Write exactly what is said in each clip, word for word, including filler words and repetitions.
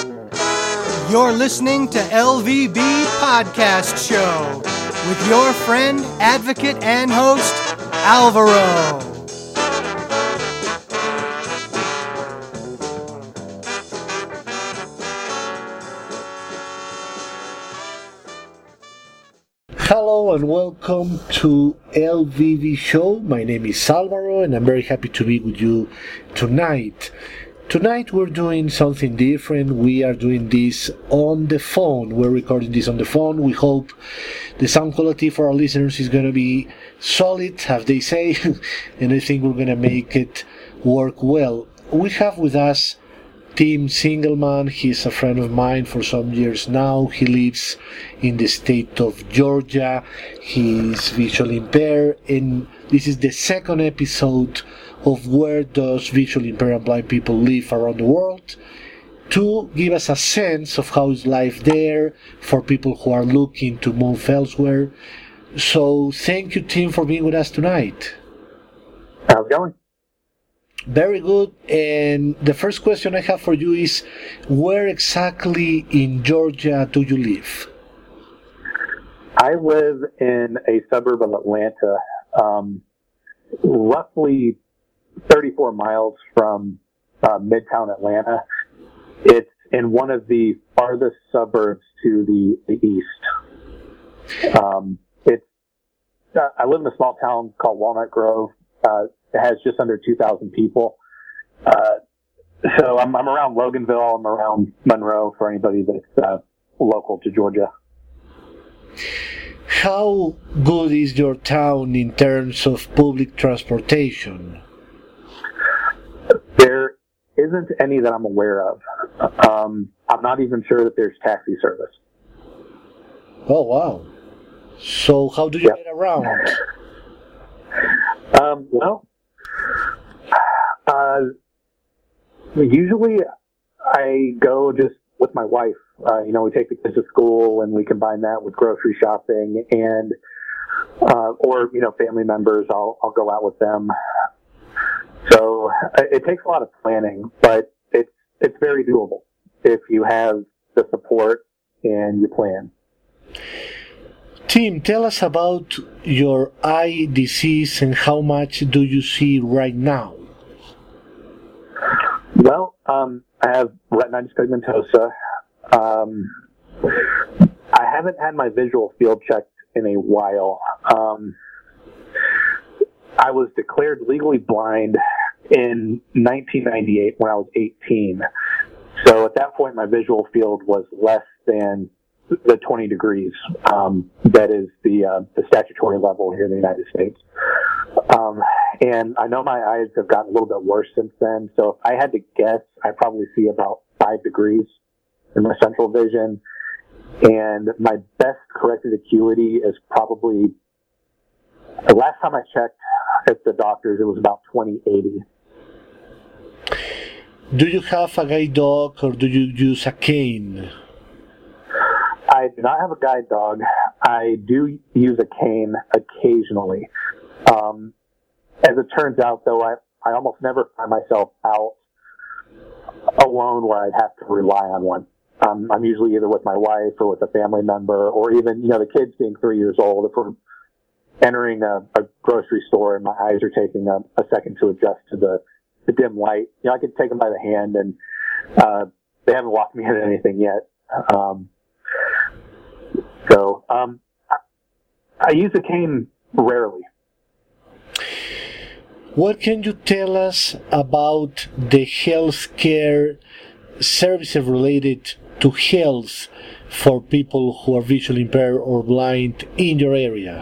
You're listening to L V B Podcast Show with your friend, advocate, and host, Alvaro. Hello and welcome to L V V Show. My name is Alvaro and I'm very happy to be with you tonight. Tonight we're doing something different. We are doing this on the phone. We're recording this on the phone. We hope the sound quality for our listeners is going to be solid, as they say, and I think we're going to make it work well. We have with us Tim Singelman. He's a friend of mine for some years now. He lives in the state of Georgia. He's visually impaired, and this is the second episode of Where Does Visually Impaired and Blind People Live Around the World, to give us a sense of how is life there for people who are looking to move elsewhere. So thank you, Tim, for being with us tonight. How's it going? Very good. And the first question I have for you is, where exactly in Georgia do you live? I live in a suburb of Atlanta, um, roughly thirty-four miles from uh, Midtown Atlanta. It's in one of the farthest suburbs to the, the east. Um, it's, uh, I live in a small town called Walnut Grove. Uh, it has just under two thousand people. Uh, so I'm, I'm around Loganville. I'm around Monroe for anybody that's uh, local to Georgia. How good is your town in terms of public transportation? There isn't any that I'm aware of. Um, I'm not even sure that there's taxi service. Oh, wow. So how do you Yep. get around? Um, well, uh, usually I go just with my wife. Uh, you know, we take the kids to school and we combine that with grocery shopping and, uh, or, you know, family members, I'll, I'll go out with them. So it takes a lot of planning, but it's, it's very doable if you have the support and you plan. Tim, tell us about your eye disease and how much do you see right now? Well, um, I have retinitis pigmentosa. Um, I haven't had my visual field checked in a while. Um, I was declared legally blind in nineteen ninety-eight when I was eighteen. So at that point, my visual field was less than the twenty degrees. Um, that is the, uh, the statutory level here in the United States. Um, and I know my eyes have gotten a little bit worse since then. So if I had to guess, I probably see about five degrees in my central vision. And my best corrected acuity is probably, the last time I checked at the doctors, it was about twenty eighty. Do you have a guide dog or do you use a cane? I do not have a guide dog. I do use a cane occasionally. Um, as it turns out, though, I, I almost never find myself out alone where I'd have to rely on one. Um, I'm usually either with my wife or with a family member, or even, you know, the kids being three years old. If we're entering a, a grocery store and my eyes are taking a, a second to adjust to the, the dim light, you know, I can take them by the hand, and uh, they haven't walked me into anything yet. Um, so um, I, I use a cane rarely. What can you tell us about the healthcare services related to health for people who are visually impaired or blind in your area?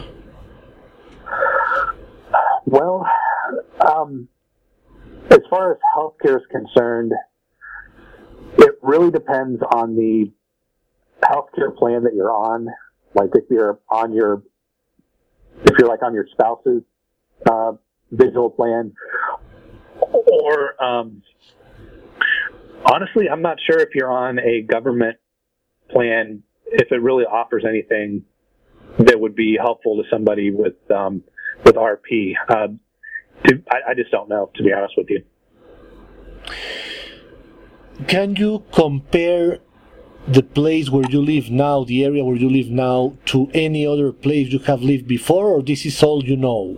Well, um, as far as healthcare is concerned, it really depends on the healthcare plan that you're on. Like if you're on your, if you're like on your spouse's uh, visual plan, or um, honestly, I'm not sure if you're on a government plan, if it really offers anything that would be helpful to somebody with um, with R P. Uh, to, I, I just don't know, to be honest with you. can you compare the place where you live now, the area where you live now, to any other place you have lived before, or this is all you know?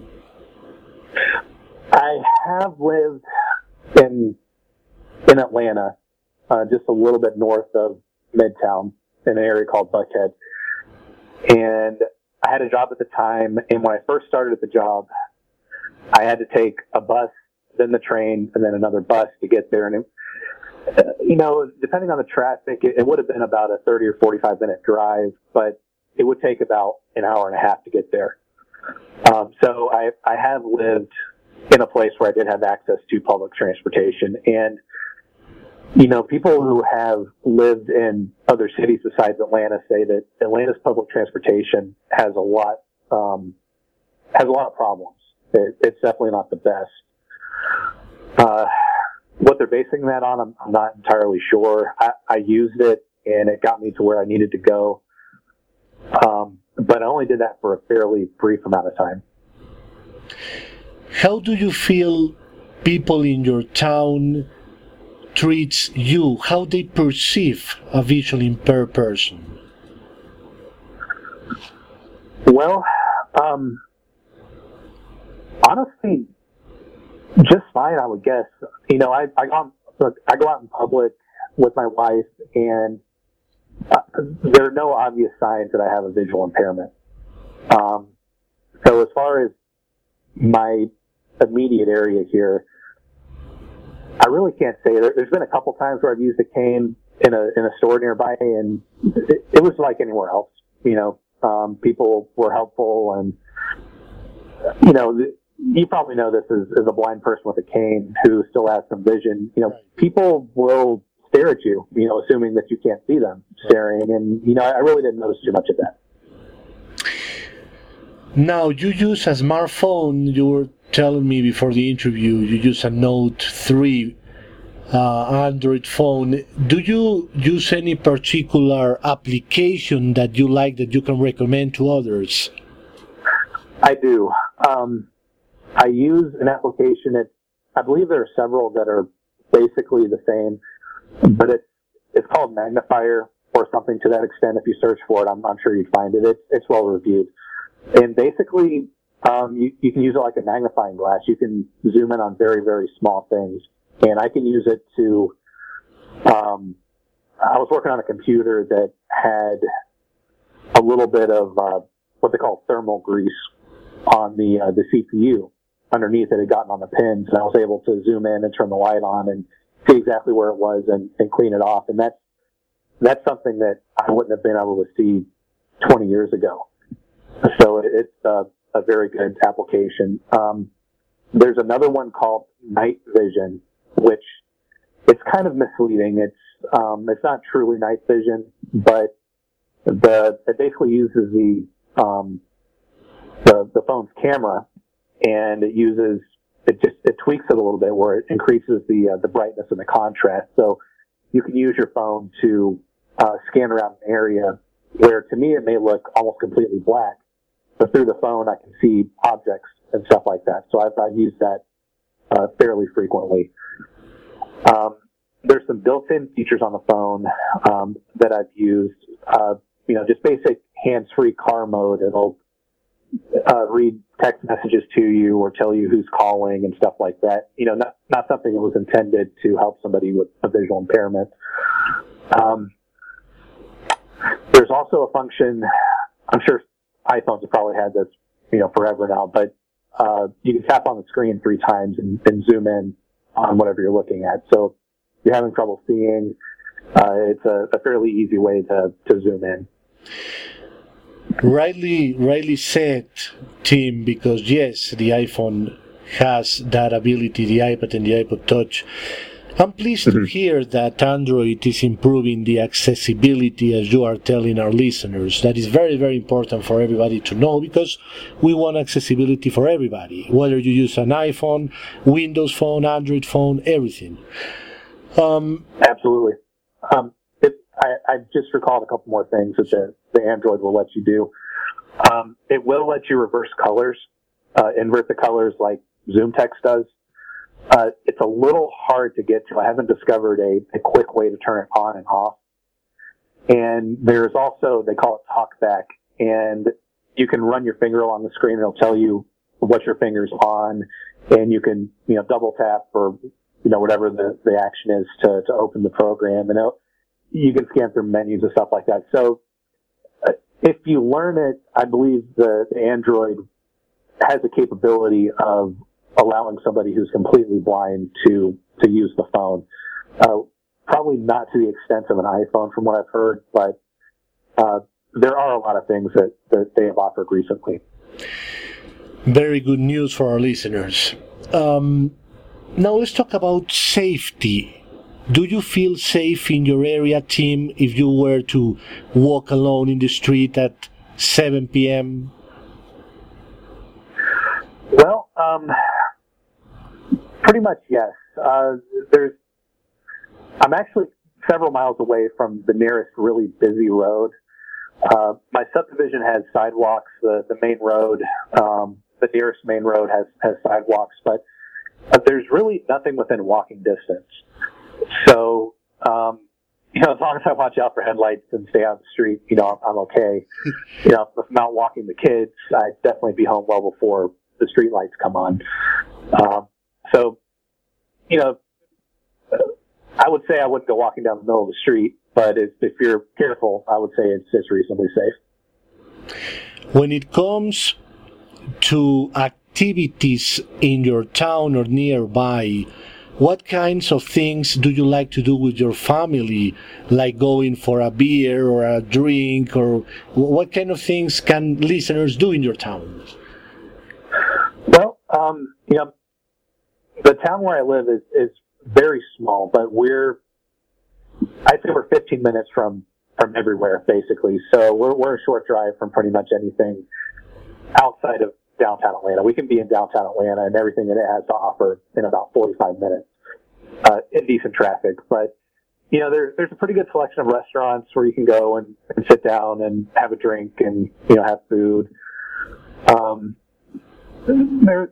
I have lived in in Atlanta, uh, just a little bit north of Midtown, in an area called Buckhead. And I had a job at the time, and when I first started at the job, I had to take a bus, then the train, and then another bus to get there. And it, uh, you know, depending on the traffic, it, it would have been about a thirty or forty-five minute drive, but it would take about an hour and a half to get there. Um, so I, I have lived in a place where I did have access to public transportation. And, you know, people who have lived in other cities besides Atlanta say that Atlanta's public transportation has a lot, um, has a lot of problems. It, it's definitely not the best. Uh, what they're basing that on, I'm, I'm not entirely sure. I, I used it and it got me to where I needed to go. Um, but I only did that for a fairly brief amount of time. How do you feel people in your town treats you? How they perceive a visually impaired person? Well, um, honestly, just fine, I would guess. You know, I, I, go out, look, I go out in public with my wife, and uh, there are no obvious signs that I have a visual impairment. Um, so as far as my immediate area here, I really can't say. There, there's been a couple times where I've used a cane in a in a store nearby, and it, it was like anywhere else. You know, um, people were helpful, and you know, you probably know this as, as a blind person with a cane who still has some vision. You know, people will stare at you, you know, assuming that you can't see them staring, and you know, I really didn't notice too much of that. Now, you use a smartphone. You were telling me before the interview you use a Note three uh, Android phone. Do you use any particular application that you like that you can recommend to others? I do. Um, I use an application that I believe there are several that are basically the same, but it's it's called Magnifier or something to that extent. If you search for it, I'm, I'm sure you'd find it. It's, it's well reviewed. And basically, um, you, you can use it like a magnifying glass. You can zoom in on very, very small things. And I can use it to, um, I was working on a computer that had a little bit of, uh, what they call thermal grease on the, uh, the C P U underneath it had gotten on the pins. And I was able to zoom in and turn the light on and see exactly where it was and, and clean it off. And that's, that's something that I wouldn't have been able to see twenty years ago. So it's a, a very good application. Um, there's another one called Night Vision, which it's kind of misleading. It's um, it's not truly night vision, but the it basically uses the um, the the phone's camera, and it uses it just it tweaks it a little bit where it increases the uh, the brightness and the contrast. So you can use your phone to uh, scan around an area where to me it may look almost completely black. But through the phone, I can see objects and stuff like that. So I've, I've used that uh, fairly frequently. Um, there's some built-in features on the phone um, that I've used. Uh, you know, just basic hands-free car mode. It'll uh, read text messages to you or tell you who's calling and stuff like that. You know, not not something that was intended to help somebody with a visual impairment. Um, there's also a function. I'm sure iPhones have probably had this, you know, forever now, but uh, you can tap on the screen three times and, and zoom in on whatever you're looking at. So if you're having trouble seeing, uh, it's a, a fairly easy way to, to zoom in. Rightly, rightly said, Tim, because yes, the iPhone has that ability, the iPad and the iPod Touch. I'm pleased mm-hmm. to hear that Android is improving the accessibility, as you are telling our listeners. That is very, very important for everybody to know, because we want accessibility for everybody, whether you use an iPhone, Windows phone, Android phone, everything. Um, Absolutely. Um, it, I, I just recalled a couple more things that the, the Android will let you do. Um, it will let you reverse colors, uh, invert the colors like Zoom Text does. uh, it's a little hard to get to. I haven't discovered a, a quick way to turn it on and off. And there's also, they call it talkback, and you can run your finger along the screen and it'll tell you what your finger's on, and you can, you know, double tap or, you know, whatever the, the action is to, to open the program, and you can scan through menus and stuff like that. So uh, if you learn it, I believe the, the Android has the capability of allowing somebody who's completely blind to, to use the phone. Uh, probably not to the extent of an iPhone from what I've heard, but, uh, there are a lot of things that, that they have offered recently. Very good news for our listeners. Um, now let's talk about safety. Do you feel safe in your area, Tim, if you were to walk alone in the street at seven p.m.? Well, um, pretty much yes. Uh, there's, I'm actually several miles away from the nearest really busy road. Uh, my subdivision has sidewalks. The, the main road, um, the nearest main road has, has sidewalks, but uh, there's really nothing within walking distance. So, um, you know, as long as I watch out for headlights and stay on the street, you know, I'm, I'm okay. You know, if I'm not walking the kids, I'd definitely be home well before the street lights come on. Um, so, you know, I would say I wouldn't go walking down the middle of the street, but if, if you're careful, I would say it's, it's reasonably safe. When it comes to activities in your town or nearby, what kinds of things do you like to do with your family, like going for a beer or a drink, or what kind of things can listeners do in your town? Well, um, you know, the town where I live is, is very small, but we're, I'd say we're fifteen minutes from, from everywhere, basically. So we're, we're a short drive from pretty much anything outside of downtown Atlanta. We can be in downtown Atlanta and everything that it has to offer in about forty-five minutes, uh, in decent traffic. But, you know, there, there's a pretty good selection of restaurants where you can go and, and sit down and have a drink and, you know, have food. Um, there,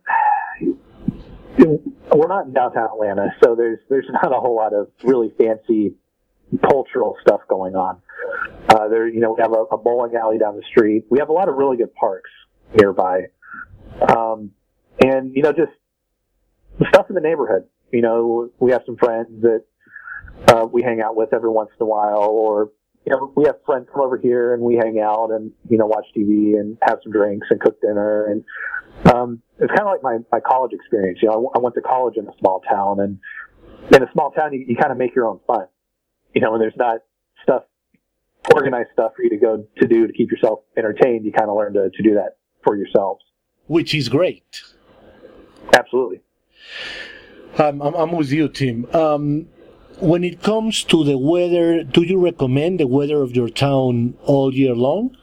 we're not in downtown Atlanta, so there's, there's not a whole lot of really fancy cultural stuff going on. Uh, there, you know, we have a, a bowling alley down the street. We have a lot of really good parks nearby. Um, and, you know, just the stuff in the neighborhood. You know, we have some friends that, uh, we hang out with every once in a while, or, you know, we have friends come over here and we hang out and, you know, watch T V and have some drinks and cook dinner. And, um, it's kind of like my, my college experience. You know, I, I went to college in a small town, and in a small town, you, you kind of make your own fun. You know, when there's not stuff, organized stuff for you to go to do to keep yourself entertained, you kind of learn to, to do that for yourselves. Which is great. Absolutely. Um, I'm, I'm with you, Tim. Um, when it comes to the weather, do you recommend the weather of your town all year long?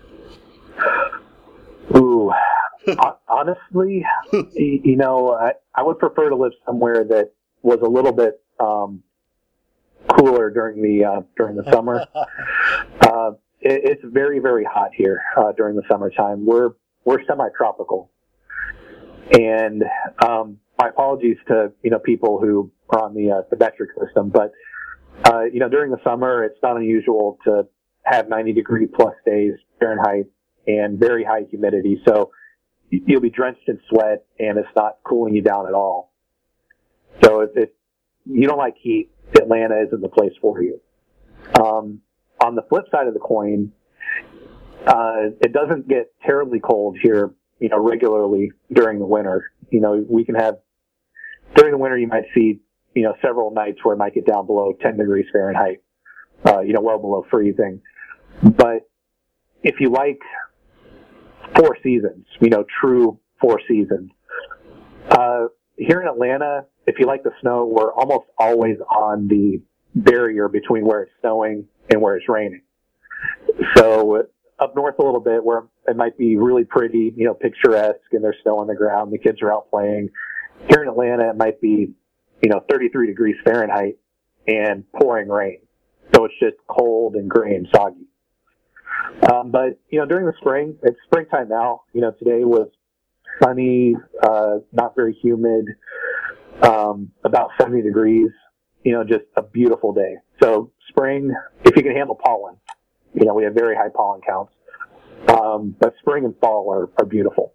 Ooh, honestly, you know, I, I would prefer to live somewhere that was a little bit um, cooler during the uh, during the summer. uh, it, it's very, very hot here uh, during the summertime. We're we're semi-tropical, and um, my apologies to you know people who are on the uh, the metric system, but uh, you know during the summer it's not unusual to have ninety degree plus days Fahrenheit and very high humidity. So you'll be drenched in sweat, and it's not cooling you down at all. So if, if you don't like heat, Atlanta isn't the place for you. Um, on the flip side of the coin, uh, it doesn't get terribly cold here, you know, regularly during the winter. You know, we can have, during the winter, you might see, you know, several nights where it might get down below ten degrees Fahrenheit, uh, you know, well below freezing. But if you like four seasons, you know, true four seasons, uh, here in Atlanta, if you like the snow, we're almost always on the barrier between where it's snowing and where it's raining. So up north a little bit, where it might be really pretty, you know, picturesque, and there's snow on the ground, the kids are out playing. Here in Atlanta, it might be, you know, thirty-three degrees Fahrenheit and pouring rain. So it's just cold and gray and soggy. Um, but, you know, during the spring, it's springtime now. You know, today was sunny, uh, not very humid. um, about seventy degrees, you know, just a beautiful day. So spring, if you can handle pollen, you know, we have very high pollen counts. Um, but spring and fall are, are beautiful.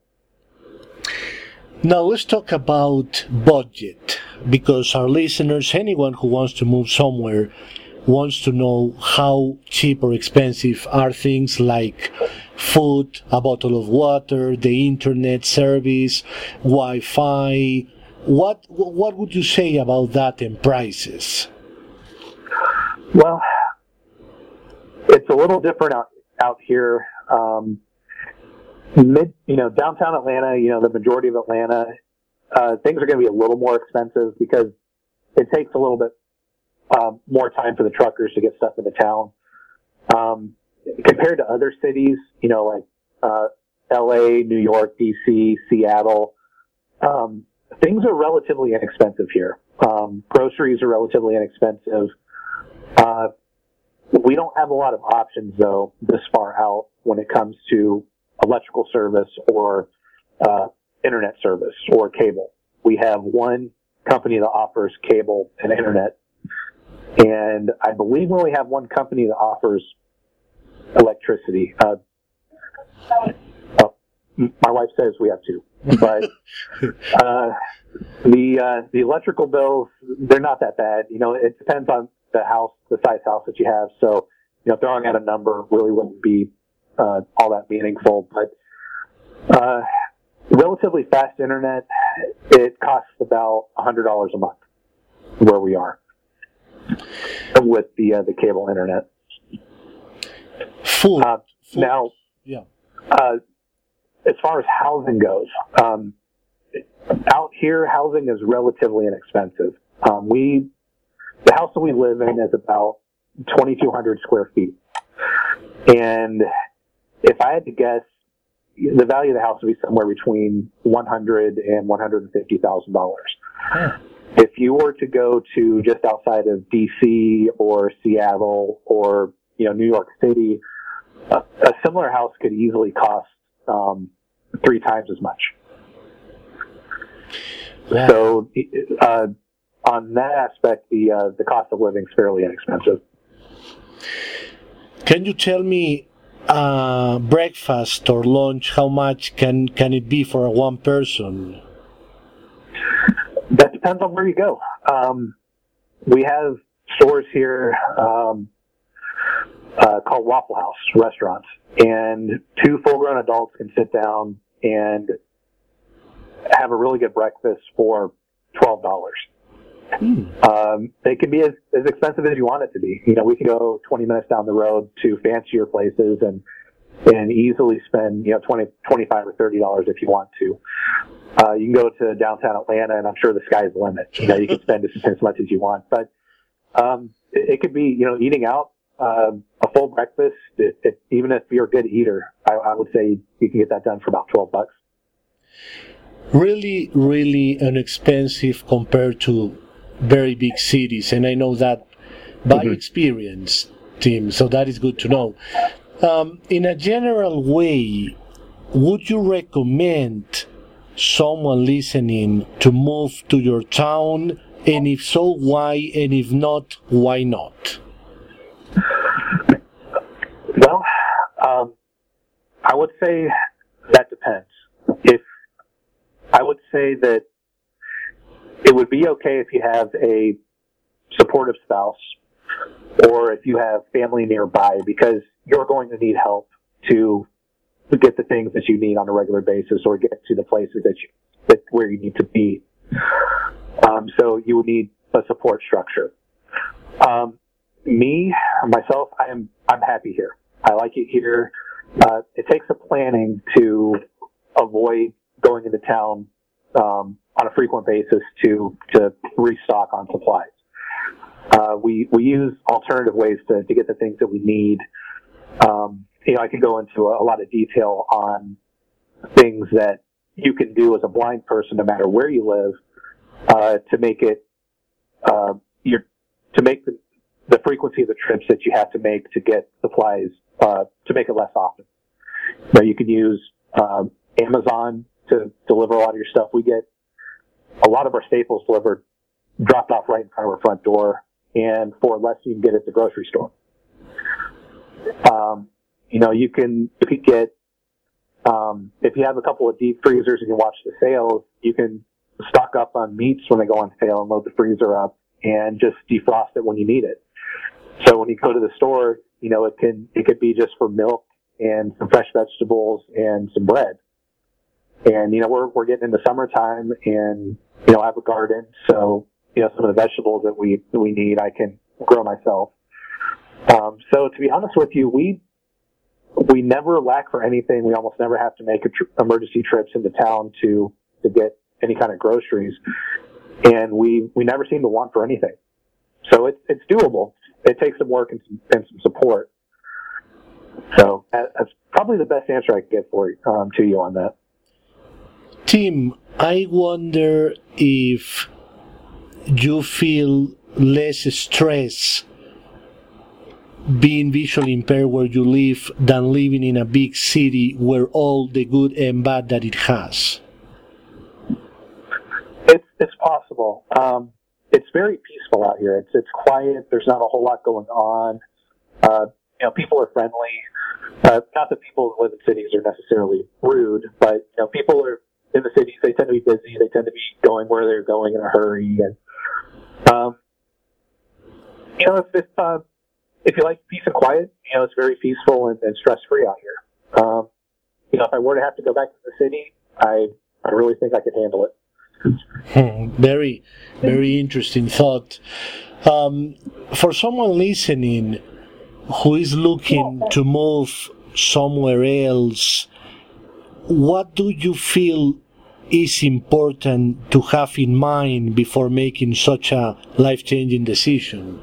Now let's talk about budget, because our listeners, anyone who wants to move somewhere, wants to know how cheap or expensive are things like food, a bottle of water, the internet service, Wi-Fi. What what would you say about that and prices? Well, it's a little different out out here. Um, mid, you know, downtown Atlanta, you know, the majority of Atlanta, uh, things are going to be a little more expensive because it takes a little bit uh, more time for the truckers to get stuff into town. Um, compared to other cities, you know, like uh, L A, New York, D C, Seattle, um, things are relatively inexpensive here. Um, groceries are relatively inexpensive. Uh, we don't have a lot of options, though, this far out when it comes to electrical service or uh, internet service or cable. We have one company that offers cable and internet, and I believe we only have one company that offers electricity. Uh, oh, my wife says we have two, but uh, the uh, the electrical bills, they're not that bad. You know, it depends on the house, the size house that you have. So, you know, throwing out a number really wouldn't be uh, all that meaningful. But uh, relatively fast internet, it costs about one hundred dollars a month where we are with the uh, the cable internet. Full. Uh, full. Now, yeah. Uh, as far as housing goes, um, out here, housing is relatively inexpensive. Um, we The house that we live in is about twenty-two hundred square feet. And if I had to guess, the value of the house would be somewhere between one hundred thousand dollars and one hundred fifty thousand dollars. Yeah. If you were to go to just outside of D C or Seattle or, you know, New York City, a, a similar house could easily cost um, three times as much. Yeah. So, uh, on that aspect, the uh, the cost of living is fairly inexpensive. Can you tell me uh, breakfast or lunch? How much can can it be for one person? That depends on where you go. Um, we have stores here um, uh, called Waffle House restaurants, and two full-grown adults can sit down and have a really good breakfast for twelve dollars. Hmm. Um, it can be as, as expensive as you want it to be. You know, we can go twenty minutes down the road to fancier places and and easily spend, you know, twenty, twenty-five or thirty dollars if you want to. Uh, you can go to downtown Atlanta, and I'm sure the sky's the limit. You know, you can spend as, as much as you want. But um, it, it could be, you know, eating out uh, a full breakfast. It, it, even if you're a good eater, I, I would say you can get that done for about twelve bucks. Really, really inexpensive compared to very big cities, and I know that by mm-hmm. experience, Tim, so that is good to know. Um, in a general way, would you recommend someone listening to move to your town, and if so, why, and if not, why not? Well, um, I would say that depends. If I would say that it would be okay if you have a supportive spouse or if you have family nearby, because you're going to need help to get the things that you need on a regular basis or get to the places that you, that where you need to be. Um, so you would need a support structure. Um, me, myself, I am, I'm happy here. I like it here. Uh, it takes a planning to avoid going into town, um, on a frequent basis to, to restock on supplies. Uh, we, we use alternative ways to, to get the things that we need. Um, you know, I could go into a, a lot of detail on things that you can do as a blind person, no matter where you live, uh, to make it, uh, your, to make the, the frequency of the trips that you have to make to get supplies, uh, to make it less often. Now you can use, uh, Amazon to deliver a lot of your stuff. We get a lot of our staples delivered, dropped off right in front of our front door, and for less you can get at the grocery store. Um, you know, you can, you could get, um, if you have a couple of deep freezers and you watch the sales, you can stock up on meats when they go on sale and load the freezer up and just defrost it when you need it. So when you go to the store, you know, it can, it could be just for milk and some fresh vegetables and some bread. And, you know, we're, we're getting into summertime and, you know, I have a garden. So, you know, some of the vegetables that we, that we need, I can grow myself. Um, so to be honest with you, we, we never lack for anything. We almost never have to make a tr- emergency trips into town to, to get any kind of groceries. And we, we never seem to want for anything. So it's, it's doable. It takes some work and some, and some support. So that's probably the best answer I can get for you, um, to you on that. Tim, I wonder if you feel less stress being visually impaired where you live than living in a big city where all the good and bad that it has. It's it's possible. Um, it's very peaceful out here. It's it's quiet. There's not a whole lot going on. Uh, you know, people are friendly. Uh, not that people who live in cities are necessarily rude, but you know, people are in the cities. They tend to be busy. They tend to be going where they're going in a hurry. And um, you know, if if, uh, if you like peace and quiet, you know, it's very peaceful and, and stress free out here. Um, you know, if I were to have to go back to the city, I I really think I could handle it. Hmm, very, very interesting thought. Um, for someone listening who is looking to move somewhere else, what do you feel is important to have in mind before making such a life-changing decision?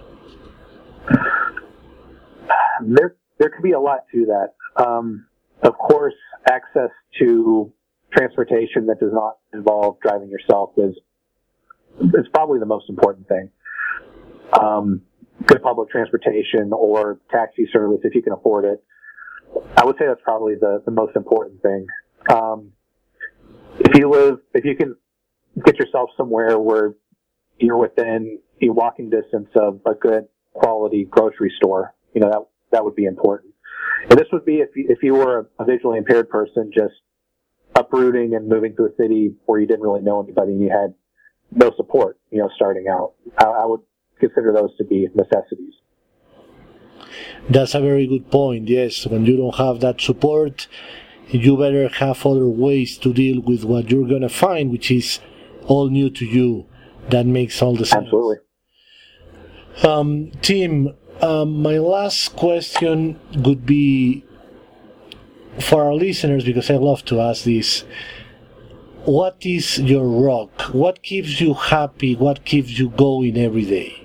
There, there could be a lot to that. Um, of course, access to transportation that does not involve driving yourself is is probably the most important thing. Um, good public transportation or taxi service, if you can afford it, I would say that's probably the, the most important thing. Um, if you live, if you can get yourself somewhere where you're within a walking distance of a good quality grocery store, you know, that that would be important. And this would be if you, if you were a visually impaired person just uprooting and moving to a city where you didn't really know anybody and you had no support, you know, starting out. I, I would consider those to be necessities. That's a very good point, yes. When you don't have that support, you better have other ways to deal with what you're going to find, which is all new to you. That makes all the sense. Absolutely. Um, Tim, um, my last question would be for our listeners, because I love to ask this. What is your rock? What keeps you happy? What keeps you going every day?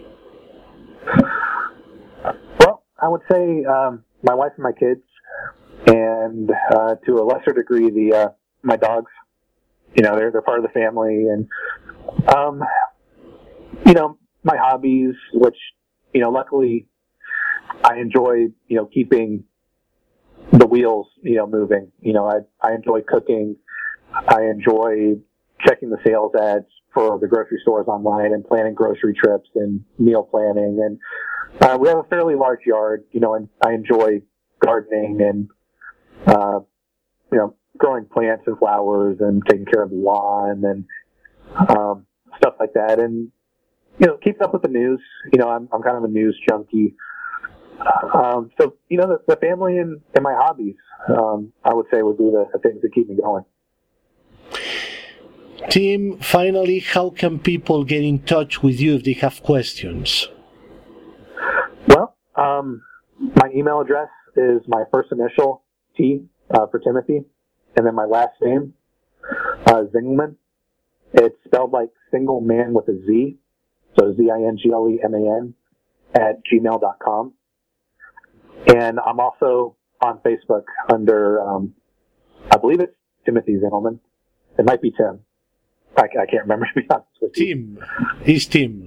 Well, I would say um, my wife and my kids, and uh, to a lesser degree, the uh, my dogs. You know, they're they're part of the family, and um, you know, my hobbies, which you know, luckily, I enjoy you know keeping the wheels, you know, moving. You know, I, I enjoy cooking. I enjoy checking the sales ads for the grocery stores online and planning grocery trips and meal planning. And, uh, we have a fairly large yard, you know, and I enjoy gardening and, uh, you know, growing plants and flowers and taking care of the lawn and, um, stuff like that. And, you know, keeping up with the news. You know, I'm, I'm kind of a news junkie. Um, so, you know, the, the family and, and my hobbies, um, I would say would be the, the things that keep me going. Tim, finally, how can people get in touch with you if they have questions? Well, um, my email address is my first initial, T, uh, for Timothy, and then my last name, uh, Zingelman. It's spelled like single man with a Z, so Z I N G L E M A N, at gmail dot com. And I'm also on Facebook under, um, I believe it's Timothy Zingelman. It might be Tim. I, I can't remember, to be honest with you. Tim. He's Tim.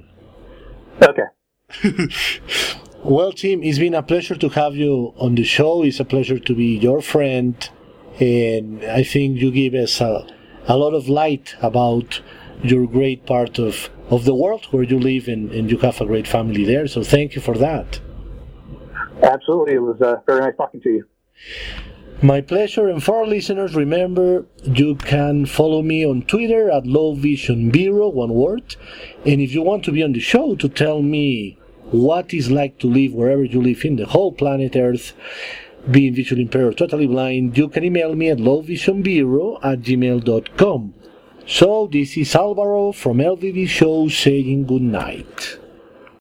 Okay. Well, Tim, it's been a pleasure to have you on the show. It's a pleasure to be your friend. And I think you give us a, a lot of light about your great part of, of the world where you live, and, and you have a great family there. So thank you for that. Absolutely. It was uh, very nice talking to you. My pleasure. And for our listeners, remember, you can follow me on Twitter at Low Vision Bureau, one word. And if you want to be on the show to tell me what it's like to live wherever you live in the whole planet Earth, being visually impaired or totally blind, you can email me at lowvisionbureau at gmail dot com. So this is Alvaro from L V V Show saying good night.